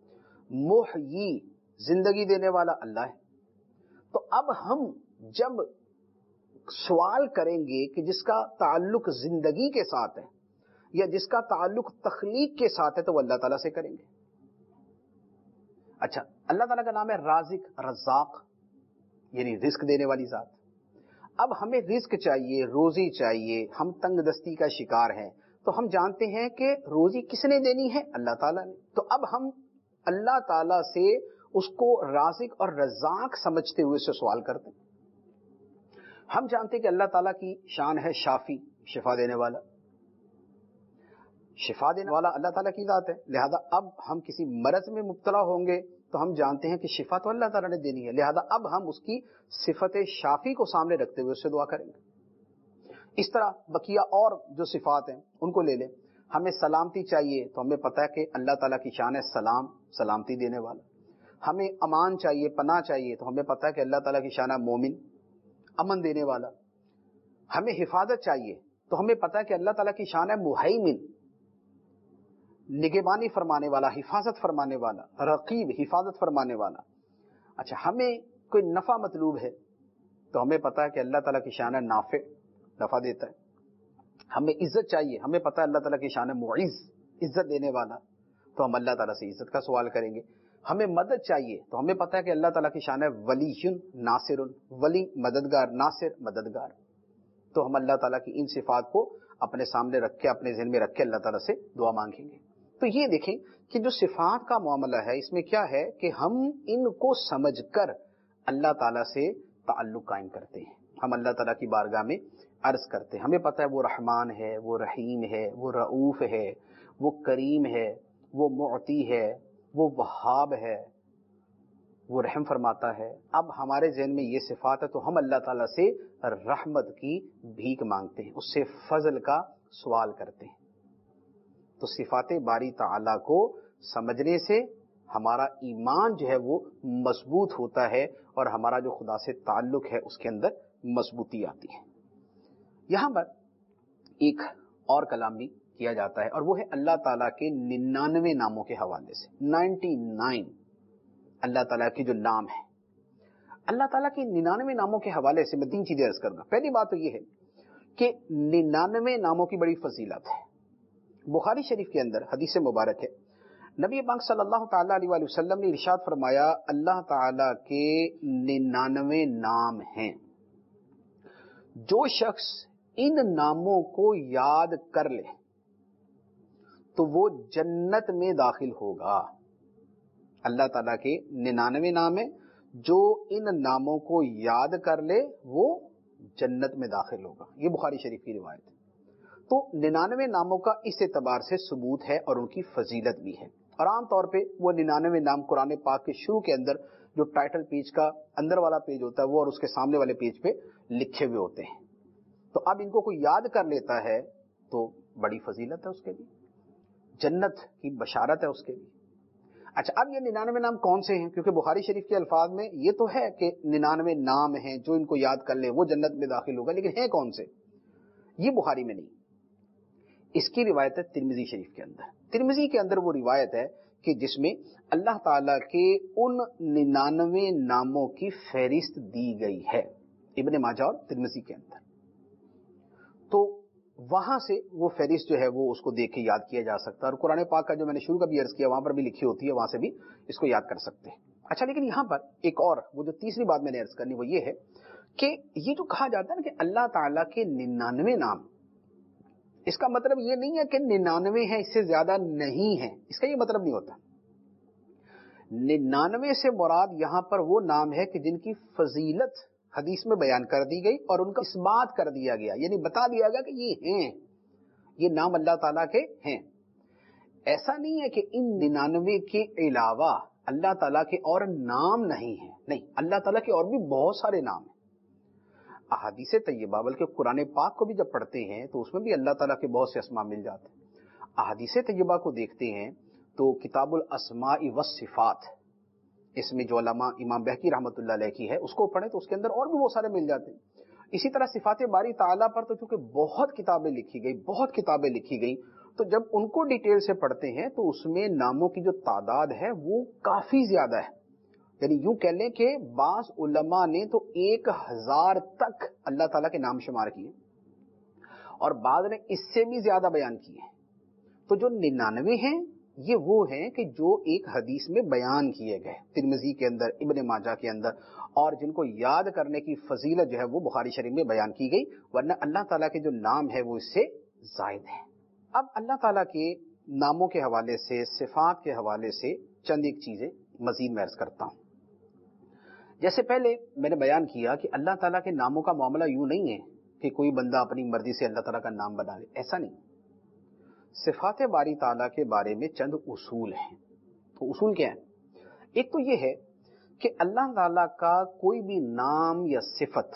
محیی زندگی دینے والا اللہ ہے، تو اب ہم جب سوال کریں گے کہ جس کا تعلق زندگی کے ساتھ ہے یا جس کا تعلق تخلیق کے ساتھ ہے تو وہ اللہ تعالیٰ سے کریں گے. اچھا اللہ تعالیٰ کا نام ہے رازق، رزاق، یعنی رزق دینے والی ذات۔ اب ہمیں رزق چاہیے، روزی چاہیے، ہم تنگ دستی کا شکار ہیں، تو ہم جانتے ہیں کہ روزی کس نے دینی ہے؟ اللہ تعالیٰ نے۔ تو اب ہم اللہ تعالیٰ سے اس کو رازق اور رزاق سمجھتے ہوئے سے سوال کرتے ہیں۔ ہم جانتے ہیں کہ اللہ تعالیٰ کی شان ہے شافی، شفا دینے والا۔ شفا دینے والا اللہ تعالیٰ کی ذات ہے، لہذا اب ہم کسی مرض میں مبتلا ہوں گے تو ہم جانتے ہیں کہ شفا تو اللہ تعالیٰ نے دینی ہے، لہذا اب ہم اس کی صفت شافی کو سامنے رکھتے ہوئے اس سے دعا کریں گے۔ اس طرح بقیہ اور جو صفات ہیں ان کو لے لیں۔ ہمیں سلامتی چاہیے تو ہمیں پتہ ہے کہ اللہ تعالیٰ کی شان ہے سلام، سلامتی دینے والا۔ ہمیں امان چاہیے، پناہ چاہیے تو ہمیں پتہ ہے کہ اللہ تعالیٰ کی شان ہے مومن، امن دینے والا۔ ہمیں حفاظت چاہیے تو ہمیں پتہ ہے کہ اللہ تعالیٰ کی شان ہے مہیمن، نگہبانی فرمانے والا، حفاظت فرمانے والا، رقیب، حفاظت فرمانے والا۔ اچھا، ہمیں کوئی نفع مطلوب ہے تو ہمیں پتہ ہے کہ اللہ تعالیٰ کی شان ہے نافع، نفع دیتا ہے۔ ہمیں عزت چاہیے، ہمیں پتہ ہے اللہ تعالیٰ کی شان ہے معز، عزت دینے والا، تو ہم اللہ تعالیٰ سے عزت کا سوال کریں گے۔ ہمیں مدد چاہیے تو ہمیں پتہ ہے کہ اللہ تعالیٰ کی شان ہے ولی ناصر، ولی مددگار، ناصر مددگار، تو ہم اللہ تعالیٰ کی ان صفات کو اپنے سامنے رکھ کے، اپنے ذہن میں رکھ کے اللہ تعالیٰ سے دعا مانگیں گے۔ تو یہ دیکھیں کہ جو صفات کا معاملہ ہے اس میں کیا ہے کہ ہم ان کو سمجھ کر اللہ تعالیٰ سے تعلق قائم کرتے ہیں، ہم اللہ تعالیٰ کی بارگاہ میں عرض کرتے ہیں۔ ہمیں پتہ ہے وہ رحمان ہے، وہ رحیم ہے، وہ رؤوف ہے، وہ کریم ہے، وہ معطی ہے، وہ وہاب ہے، وہ رحم فرماتا ہے۔ اب ہمارے ذہن میں یہ صفات ہے تو ہم اللہ تعالیٰ سے رحمت کی بھیک مانگتے ہیں، اس سے فضل کا سوال کرتے ہیں۔ تو صفات باری تعالیٰ کو سمجھنے سے ہمارا ایمان جو ہے وہ مضبوط ہوتا ہے اور ہمارا جو خدا سے تعلق ہے اس کے اندر مضبوطی آتی ہے۔ یہاں پر ایک اور کلام بھی کیا جاتا ہے اور وہ ہے اللہ تعالیٰ کے 99 ناموں کے حوالے سے۔ 99 اللہ تعالیٰ کے جو نام ہیں، اللہ تعالیٰ کے 99 ناموں کے حوالے سے میں 3 چیزیں عرض کروں گا۔ پہلی بات تو یہ ہے کہ 99 ناموں کی بڑی فضیلت ہے۔ بخاری شریف کے اندر حدیث مبارک ہے، نبی پاک صلی اللہ تعالیٰ علیہ وآلہ وسلم نے ارشاد فرمایا، اللہ تعالیٰ کے 99 نام ہیں، جو شخص ان ناموں کو یاد کر لے تو وہ جنت میں داخل ہوگا۔ اللہ تعالیٰ کے 99 نام ہیں، جو ان ناموں کو یاد کر لے وہ جنت میں داخل ہوگا۔ یہ بخاری شریف کی روایت ہے۔ تو 99 ناموں کا اس اعتبار سے ثبوت ہے اور ان کی فضیلت بھی ہے، اور عام طور پہ وہ 99 نام قرآن پاک کے شروع کے اندر جو ٹائٹل پیج کا اندر والا پیج ہوتا ہے وہ اور اس کے سامنے والے پیج پہ لکھے ہوئے ہوتے ہیں۔ تو اب ان کو کوئی یاد کر لیتا ہے تو بڑی فضیلت ہے اس کے لیے، جنت کی بشارت ہے اس کے لیے۔ اچھا، اب یہ 99 نام کون سے ہیں؟ کیونکہ بخاری شریف کے الفاظ میں یہ تو ہے کہ 99 نام ہیں جو ان کو یاد کر لے وہ جنت میں داخل ہوگا، لیکن ہیں کون سے؟ یہ بخاری میں نہیں، اس کی روایت ہے ترمذی شریف کے اندر۔ ترمذی کے اندر وہ روایت ہے کہ جس میں اللہ تعالیٰ کے ان 99 ناموں کی فہرست دی گئی ہے، ابن ماجہ اور ترمذی کے اندر۔ تو وہاں سے وہ فہرست جو ہے وہ اس کو دیکھ کے یاد کیا جا سکتا ہے، اور قرآن پاک کا جو میں نے شروع کا بھی عرض کیا وہاں پر بھی لکھی ہوتی ہے، وہاں سے بھی اس کو یاد کر سکتے ہیں۔ اچھا، لیکن یہاں پر ایک اور وہ جو تیسری بات میں نے عرض کرنی وہ یہ ہے کہ یہ جو کہا جاتا ہے نا کہ اللہ تعالیٰ کے 99 نام، اس کا مطلب یہ نہیں ہے کہ 99 ہیں اس سے زیادہ نہیں ہیں، اس کا یہ مطلب نہیں ہوتا۔ 99 سے مراد یہاں پر وہ نام ہے کہ جن کی فضیلت حدیث میں بیان کر دی گئی اور ان کا اس بات کر دیا گیا، یعنی بتا دیا گیا کہ یہ ہیں، یہ نام اللہ تعالیٰ کے ہیں۔ ایسا نہیں ہے کہ ان 99 کے علاوہ اللہ تعالیٰ کے اور نام نہیں ہیں، نہیں، اللہ تعالیٰ کے اور بھی بہت سارے نام ہیں۔ احادیث طیبہ بلکہ قرآن پاک کو بھی جب پڑھتے ہیں تو اس میں بھی اللہ تعالیٰ کے بہت سے اسماء مل جاتے ہیں۔ احادیث طیبہ کو دیکھتے ہیں تو کتاب الاسماء والصفات، اس میں جو علامہ امام بہقی رحمۃ اللہ علیہ کی ہے اس کو پڑھیں تو اس کے اندر اور بھی بہت سارے مل جاتے ہیں۔ اسی طرح صفات باری تعالیٰ پر تو چونکہ بہت کتابیں لکھی گئی تو جب ان کو ڈیٹیل سے پڑھتے ہیں تو اس میں ناموں کی جو تعداد ہے وہ کافی زیادہ ہے، یعنی یوں کہہ لیں کہ بعض علماء نے تو 1000 تک اللہ تعالیٰ کے نام شمار کیے اور بعض نے اس سے بھی زیادہ بیان کیے۔ تو جو 99 ہیں یہ وہ ہیں کہ جو ایک حدیث میں بیان کیے گئے، ترمذی کے اندر، ابن ماجہ کے اندر، اور جن کو یاد کرنے کی فضیلت جو ہے وہ بخاری شریف میں بیان کی گئی، ورنہ اللہ تعالیٰ کے جو نام ہے وہ اس سے زائد ہے۔ اب اللہ تعالیٰ کے ناموں کے حوالے سے، صفات کے حوالے سے چند ایک چیزیں مزید میں عرض کرتا ہوں۔ جیسے پہلے میں نے بیان کیا کہ اللہ تعالیٰ کے ناموں کا معاملہ یوں نہیں ہے کہ کوئی بندہ اپنی مرضی سے اللہ تعالیٰ کا نام بنا لے، ایسا نہیں۔ صفات باری تعالیٰ کے بارے میں چند اصول ہیں۔ تو اصول کیا ہے؟ ایک تو یہ ہے کہ اللہ تعالیٰ کا کوئی بھی نام یا صفت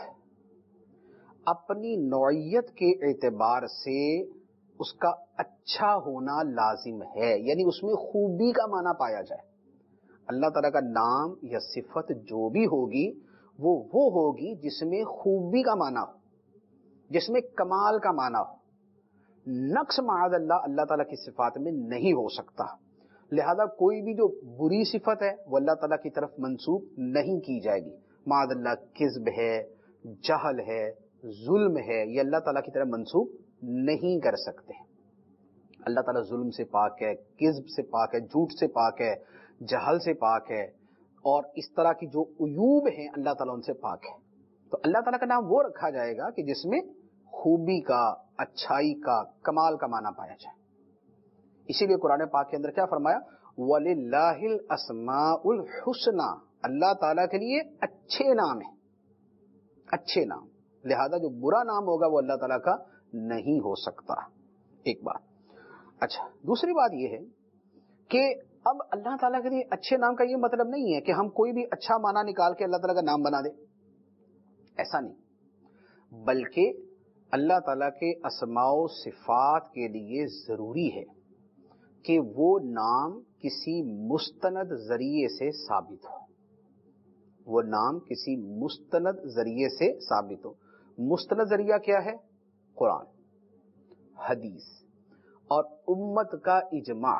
اپنی نوعیت کے اعتبار سے اس کا اچھا ہونا لازم ہے، یعنی اس میں خوبی کا معنی پایا جائے۔ اللہ تعالیٰ کا نام یا صفت جو بھی ہوگی وہ ہوگی جس میں خوبی کا معنی ہو، جس میں کمال کا معنی ہو۔ نقص معاذ اللہ تعالیٰ کی صفات میں نہیں ہو سکتا، لہذا کوئی بھی جو بری صفت ہے وہ اللہ تعالیٰ کی طرف منسوب نہیں کی جائے گی۔ معاذ اللہ کذب ہے، جہل ہے، ظلم ہے، یہ اللہ تعالیٰ کی طرف منسوب نہیں کر سکتے۔ اللہ تعالیٰ ظلم سے پاک ہے، کذب سے پاک ہے، جھوٹ سے پاک ہے، جہل سے پاک ہے، اور اس طرح کی جو عیوب ہیں اللہ تعالیٰ ان سے پاک ہے۔ تو اللہ تعالیٰ کا نام وہ رکھا جائے گا کہ جس میں خوبی کا، اچھائی کا، کمال کا معنی پایا جائے۔ اسی لیے قرآن پاک کے اندر کیا فرمایا؟ وَلِلَّهِ الْأَسْمَاءُ الْحُسْنَى، اللہ تعالیٰ کے لیے اچھے نام ہیں، اچھے نام، لہذا جو برا نام ہوگا وہ اللہ تعالیٰ کا نہیں ہو سکتا۔ ایک بات۔ اچھا، دوسری بات یہ ہے کہ اب اللہ تعالیٰ کے لیے اچھے نام کا یہ مطلب نہیں ہے کہ ہم کوئی بھی اچھا معنی نکال کے اللہ تعالیٰ کا نام بنا دیں، ایسا نہیں، بلکہ اللہ تعالیٰ کے اسماء و صفات کے لیے ضروری ہے کہ وہ نام کسی مستند ذریعے سے ثابت ہو، وہ نام کسی مستند ذریعے سے ثابت ہو۔ مستند ذریعہ کیا ہے؟ قرآن، حدیث، اور امت کا اجماع،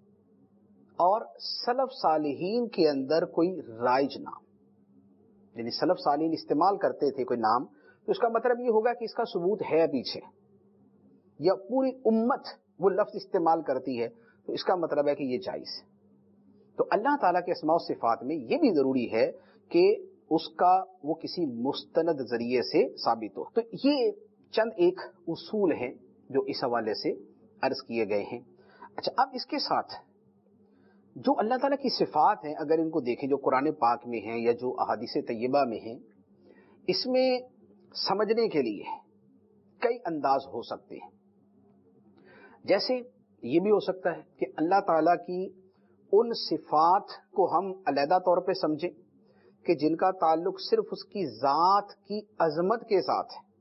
اور سلف صالحین کے اندر کوئی رائج نام، یعنی سلف صالحین استعمال کرتے تھے کوئی نام، تو اس کا مطلب یہ ہوگا کہ اس کا ثبوت ہے پیچھے، یا پوری امت وہ لفظ استعمال کرتی ہے تو اس کا مطلب ہے کہ یہ جائز ہے۔ تو اللہ تعالیٰ کے اسماء و صفات میں یہ بھی ضروری ہے کہ اس کا وہ کسی مستند ذریعے سے ثابت ہو۔ تو یہ چند ایک اصول ہیں جو اس حوالے سے عرض کیے گئے ہیں۔ اچھا، اب اس کے ساتھ جو اللہ تعالیٰ کی صفات ہیں اگر ان کو دیکھیں جو قرآن پاک میں ہیں یا جو احادیث طیبہ میں ہیں، اس میں سمجھنے کے لیے کئی انداز ہو سکتے ہیں۔ جیسے یہ بھی ہو سکتا ہے کہ اللہ تعالیٰ کی ان صفات کو ہم علیحدہ طور پہ سمجھیں کہ جن کا تعلق صرف اس کی ذات کی عظمت کے ساتھ ہے،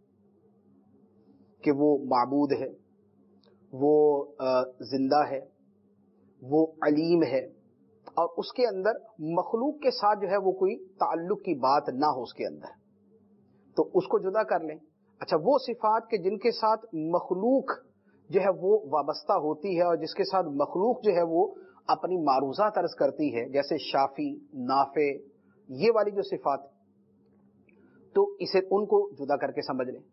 کہ وہ معبود ہے، وہ زندہ ہے، وہ علیم ہے، اور اس کے اندر مخلوق کے ساتھ جو ہے وہ کوئی تعلق کی بات نہ ہو اس کے اندر، تو اس کو جدا کر لیں۔ اچھا، وہ صفات کہ جن کے ساتھ مخلوق جو ہے وہ وابستہ ہوتی ہے اور جس کے ساتھ مخلوق جو ہے وہ اپنی معروضات عرض کرتی ہے، جیسے شافی، نافع، یہ والی جو صفات، تو اسے ان کو جدا کر کے سمجھ لیں۔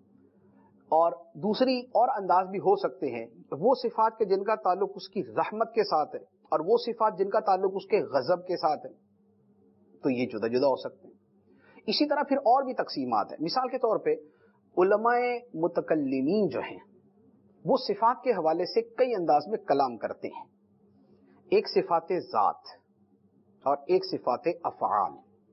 اور دوسری اور انداز بھی ہو سکتے ہیں، وہ صفات کے جن کا تعلق اس کی رحمت کے ساتھ ہے اور وہ صفات جن کا تعلق اس کے غضب کے ساتھ ہے، تو یہ جدا جدا ہو سکتے ہیں۔ اسی طرح پھر اور بھی تقسیمات ہیں۔ مثال کے طور پہ علماء متکلمین جو ہیں وہ صفات کے حوالے سے کئی انداز میں کلام کرتے ہیں، ایک صفات ذات اور ایک صفات افعال۔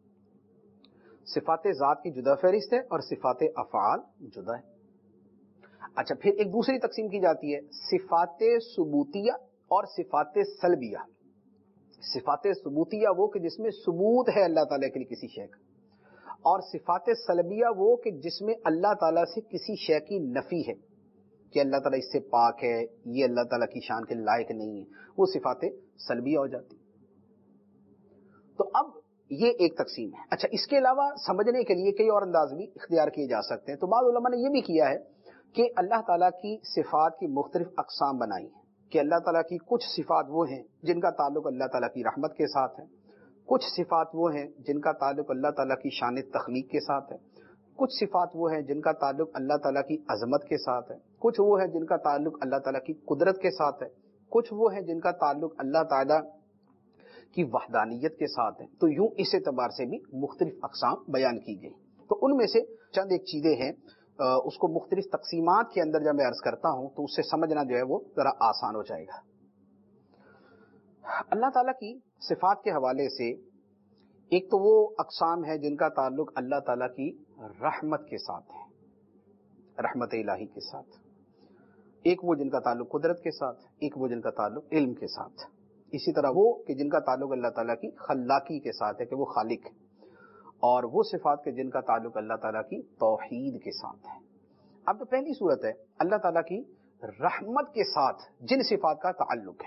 صفات ذات کی جدا فہرست ہے اور صفات افعال جدا ہے۔ اچھا، پھر ایک دوسری تقسیم کی جاتی ہے صفات ثبوتیہ اور صفات سلبیہ۔ صفات ثبوتیہ وہ کہ جس میں ثبوت ہے اللہ تعالیٰ کے لیے کسی شے کا، اور صفات سلبیہ وہ کہ جس میں اللہ تعالیٰ سے کسی شے کی نفی ہے کہ اللہ تعالیٰ اس سے پاک ہے، یہ اللہ تعالیٰ کی شان کے لائق نہیں ہے، وہ صفات سلبیہ ہو جاتی۔ تو اب یہ ایک تقسیم ہے۔ اچھا، اس کے علاوہ سمجھنے کے لیے کئی اور انداز بھی اختیار کیے جا سکتے ہیں۔ تو بعض علماء نے یہ بھی کیا ہے کہ اللہ تعالیٰ کی صفات کی مختلف اقسام بنائی ہیں، کہ اللہ تعالیٰ کی کچھ صفات وہ ہیں جن کا تعلق اللہ تعالیٰ کی رحمت کے ساتھ ہے، کچھ صفات وہ ہیں جن کا تعلق اللہ تعالیٰ کی شان تخلیق کے ساتھ ہے، کچھ صفات وہ ہیں جن کا تعلق اللہ تعالیٰ کی عظمت کے ساتھ ہے، کچھ وہ ہیں جن کا تعلق اللہ تعالیٰ کی قدرت کے ساتھ ہے، کچھ وہ ہیں جن کا تعلق اللہ تعالیٰ کی وحدانیت کے ساتھ ہے، تو یوں اس اعتبار سے بھی مختلف اقسام بیان کی گئی۔ تو ان میں سے چند ایک چیزیں ہیں، اس کو مختلف تقسیمات کے اندر جب میں عرض کرتا ہوں تو اس سے سمجھنا جو ہے وہ ذرا آسان ہو جائے گا۔ اللہ تعالیٰ کی صفات کے حوالے سے ایک تو وہ اقسام ہے جن کا تعلق اللہ تعالیٰ کی رحمت کے ساتھ ہے، رحمت الہی کے ساتھ، ایک وہ جن کا تعلق قدرت کے ساتھ، ایک وہ جن کا تعلق علم کے ساتھ، اسی طرح وہ کہ جن کا تعلق اللہ تعالیٰ کی خلاقی کے ساتھ ہے کہ وہ خالق ہے، اور وہ صفات کے جن کا تعلق اللہ تعالیٰ کی توحید کے ساتھ ہے۔ اب تو پہلی صورت ہے اللہ تعالیٰ کی رحمت کے ساتھ جن صفات کا تعلق ہے،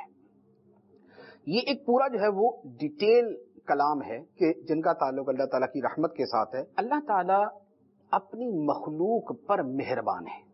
یہ ایک پورا جو ہے وہ ڈیٹیل کلام ہے کہ جن کا تعلق اللہ تعالیٰ کی رحمت کے ساتھ ہے۔ اللہ تعالیٰ اپنی مخلوق پر مہربان ہے،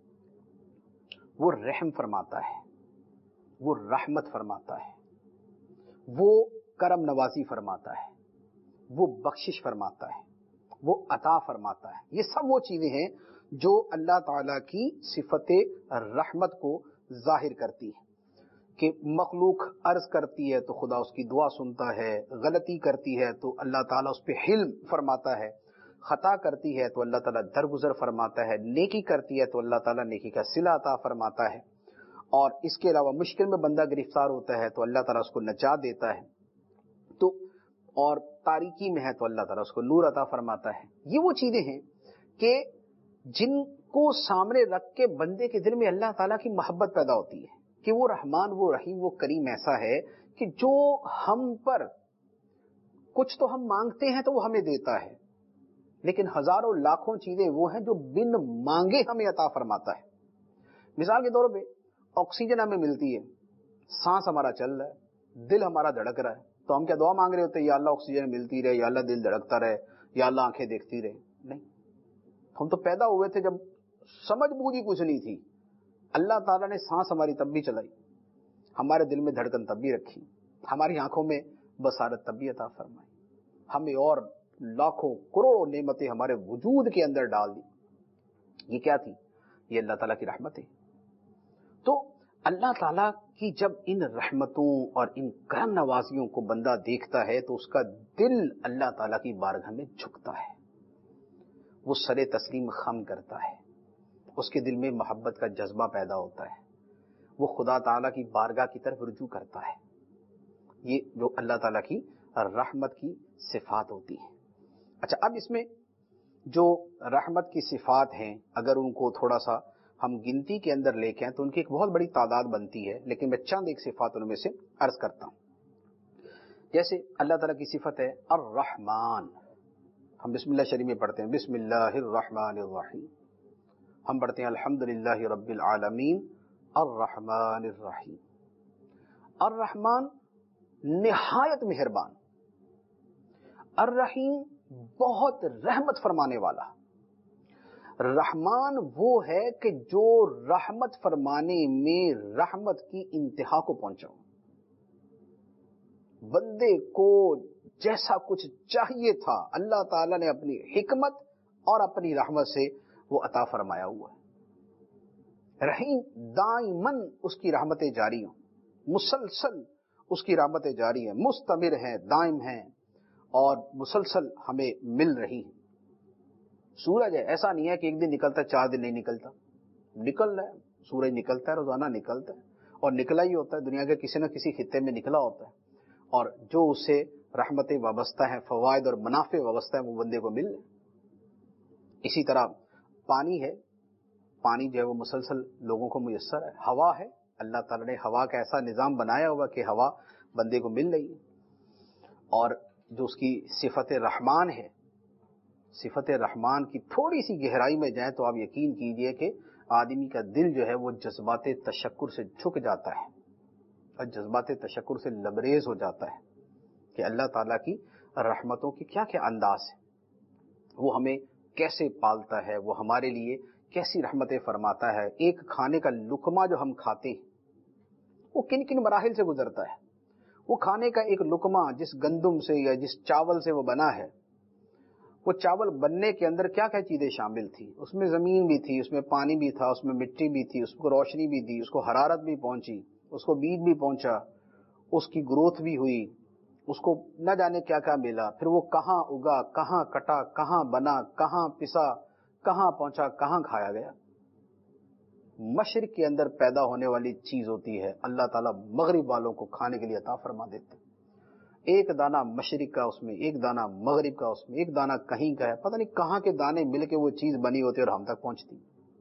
وہ رحم فرماتا ہے، وہ رحمت فرماتا ہے، وہ کرم نوازی فرماتا ہے، وہ بخشش فرماتا ہے، وہ عطا فرماتا ہے۔ یہ سب وہ چیزیں ہیں جو اللہ تعالیٰ کی صفت رحمت کو ظاہر کرتی ہے کہ مخلوق عرض کرتی ہے تو خدا اس کی دعا سنتا ہے، غلطی کرتی ہے تو اللہ تعالیٰ اس پہ حلم فرماتا ہے، خطا کرتی ہے تو اللہ تعالیٰ درگزر فرماتا ہے، نیکی کرتی ہے تو اللہ تعالیٰ نیکی کا صلہ عطا فرماتا ہے، اور اس کے علاوہ مشکل میں بندہ گرفتار ہوتا ہے تو اللہ تعالیٰ اس کو نجات دیتا ہے، تو اور تاریکی میں ہے تو اللہ تعالیٰ اس کو نور عطا فرماتا ہے۔ یہ وہ چیزیں ہیں کہ جن کو سامنے رکھ کے بندے کے دل میں اللہ تعالیٰ کی محبت پیدا ہوتی ہے کہ وہ رحمان، وہ رحیم، وہ کریم ایسا ہے کہ جو ہم پر کچھ تو ہم مانگتے ہیں تو وہ ہمیں دیتا ہے، لیکن ہزاروں لاکھوں چیزیں وہ ہیں جو بن مانگے ہمیں عطا فرماتا ہے۔ مثال کے طور پہ آکسیجن ہمیں ملتی ہے، سانس ہمارا چل رہا ہے، دل ہمارا دھڑک رہا ہے، تو ہم کیا دعا مانگ رہے ہوتے ہیں یا اللہ آکسیجن ملتی رہے، یا اللہ دل دھڑکتا رہے، یا اللہ آنکھیں دیکھتی رہے؟ نہیں، ہم تو پیدا ہوئے تھے جب سمجھ بوجھ ہی کچھ نہیں تھی، اللہ تعالیٰ نے سانس ہماری تب بھی چلائی، ہمارے دل میں دھڑکن تب بھی رکھی، ہماری آنکھوں میں بصارت تب بھی عطا فرمائی، ہمیں اور لاکھوں کروڑوں نعمتیں ہمارے وجود کے اندر ڈال دی۔ یہ کیا تھی؟ یہ اللہ تعالیٰ کی رحمت ہے۔ تو اللہ تعالیٰ کی جب ان رحمتوں اور ان کرم نوازیوں کو بندہ دیکھتا ہے تو اس کا دل اللہ تعالیٰ کی بارگاہ میں جھکتا ہے، وہ سر تسلیم خم کرتا ہے، اس کے دل میں محبت کا جذبہ پیدا ہوتا ہے، وہ خدا تعالیٰ کی بارگاہ کی طرف رجوع کرتا ہے۔ یہ جو اللہ تعالیٰ کی رحمت کی صفات ہوتی ہیں۔ اچھا، اب اس میں جو رحمت کی صفات ہیں اگر ان کو تھوڑا سا ہم گنتی کے اندر لے کے ہیں تو ان کی ایک بہت بڑی تعداد بنتی ہے، لیکن میں چند ایک صفات ان میں سے عرض کرتا ہوں۔ جیسے اللہ تعالیٰ کی صفت ہے الرحمن، ہم بسم اللہ شریف میں پڑھتے ہیں بسم اللہ الرحمن الرحیم، ہم پڑھتے ہیں الحمدللہ رب العالمین الرحمن الرحیم۔ الرحمن نہایت مہربان، الرحیم بہت رحمت فرمانے والا۔ رحمان وہ ہے کہ جو رحمت فرمانے میں رحمت کی انتہا کو پہنچا، بندے کو جیسا کچھ چاہیے تھا اللہ تعالیٰ نے اپنی حکمت اور اپنی رحمت سے وہ عطا فرمایا ہوا ہے۔ رحیم دائماً اس کی رحمتیں جاری ہوں، مسلسل اس کی رحمتیں جاری ہیں، مستمر ہیں، دائم ہیں اور مسلسل ہمیں مل رہی ہیں۔ سورج ہے، ایسا نہیں ہے کہ ایک دن نکلتا ہے 4 دن نہیں نکلتا، نکل رہا ہے، سورج نکلتا ہے، روزانہ نکلتا ہے اور نکلا ہی ہوتا ہے، دنیا کے کسی نہ کسی خطے میں نکلا ہوتا ہے، اور جو اس سے رحمتیں وابستہ ہیں، فوائد اور منافع وابستہ ہیں، وہ بندے کو مل رہے۔ اسی طرح پانی ہے، پانی جو ہے وہ مسلسل لوگوں کو میسر ہے۔ ہوا ہے، اللہ تعالیٰ نے ہوا کا ایسا نظام بنایا ہوا کہ ہوا بندے کو مل رہی ہے۔ اور جو اس کی صفت رحمان ہے، صفت رحمان کی تھوڑی سی گہرائی میں جائیں تو آپ یقین کیجئے کہ آدمی کا دل جو ہے وہ جذبات تشکر سے جھک جاتا ہے اور جذبات تشکر سے لبریز ہو جاتا ہے کہ اللہ تعالیٰ کی رحمتوں کی کیا کیا انداز ہے، وہ ہمیں کیسے پالتا ہے، وہ ہمارے لیے کیسی رحمتیں فرماتا ہے۔ ایک کھانے کا لقمہ جو ہم کھاتے ہیں وہ کن کن مراحل سے گزرتا ہے، وہ کھانے کا ایک لقمہ جس گندم سے یا جس چاول سے وہ بنا ہے، وہ چاول بننے کے اندر کیا کیا چیزیں شامل تھی، اس میں زمین بھی تھی، اس میں پانی بھی تھا، اس میں مٹی بھی تھی، اس کو روشنی بھی دی، اس کو حرارت بھی پہنچی، اس کو بیج بھی پہنچا، اس کی گروتھ بھی ہوئی، اس کو نہ جانے کیا کیا ملا، پھر وہ کہاں اگا، کہاں کٹا، کہاں بنا، کہاں پسا، کہاں پہنچا، کہاں کھایا گیا۔ مشرق کے اندر پیدا ہونے والی چیز ہوتی ہے، اللہ تعالیٰ مغرب والوں کو کھانے کے لیے عطا فرما دیتے ہیں۔ ایک دانہ مشرق کا اس میں، ایک دانہ مغرب کا اس میں، ایک دانہ کہیں کا ہے، پتہ نہیں کہاں کے دانے مل کے وہ چیز بنی ہوتی ہے اور ہم تک پہنچتی۔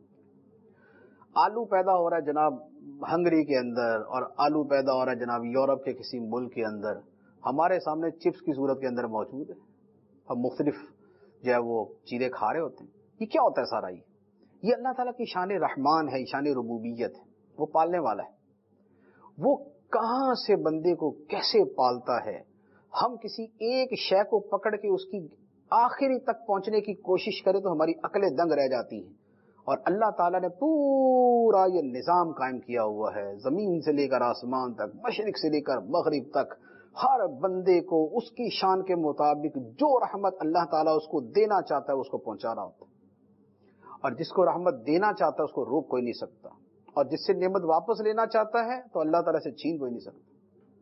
آلو پیدا ہو رہا ہے جناب ہنگری کے اندر، اور آلو پیدا ہو رہا ہے جناب یورپ کے کسی ملک کے اندر، ہمارے سامنے چپس کی صورت کے اندر موجود ہے، ہم مختلف جو ہے وہ چیزیں کھا رہے ہوتے ہیں۔ یہ کیا ہوتا ہے سارا؟ یہ اللہ تعالیٰ کی شان رحمان ہے، شان ربوبیت ہے، وہ پالنے والا ہے۔ وہ کہاں سے بندے کو کیسے پالتا ہے، ہم کسی ایک شے کو پکڑ کے اس کی آخری تک پہنچنے کی کوشش کریں تو ہماری عقلیں دنگ رہ جاتی ہیں، اور اللہ تعالیٰ نے پورا یہ نظام قائم کیا ہوا ہے، زمین سے لے کر آسمان تک، مشرق سے لے کر مغرب تک، ہر بندے کو اس کی شان کے مطابق جو رحمت اللہ تعالیٰ اس کو دینا چاہتا ہے اس کو پہنچا رہا ہوتا ہے، اور جس کو رحمت دینا چاہتا ہے اس کو روک کوئی نہیں سکتا، اور جس سے نعمت واپس لینا چاہتا ہے تو اللہ تعالیٰ سے چھین کوئی نہیں سکتا۔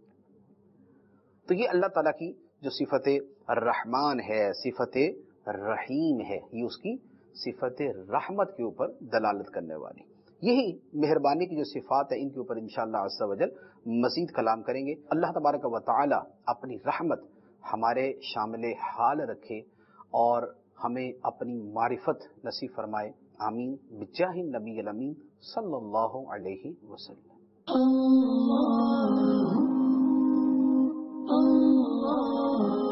تو یہ اللہ تعالیٰ کی جو صفت الرحمن ہے، صفت رحیم ہے، یہ اس کی صفت رحمت کے اوپر دلالت کرنے والی، یہی مہربانی کی جو صفات ہیں ان کے اوپر انشاءاللہ عز و جل مزید کلام کریں گے۔ اللہ تبارک و تعالی اپنی رحمت ہمارے شامل حال رکھے اور ہمیں اپنی معرفت نصیب فرمائے، آمین بجاہ النبی الامین صلی اللہ علیہ وسلم۔ اللہ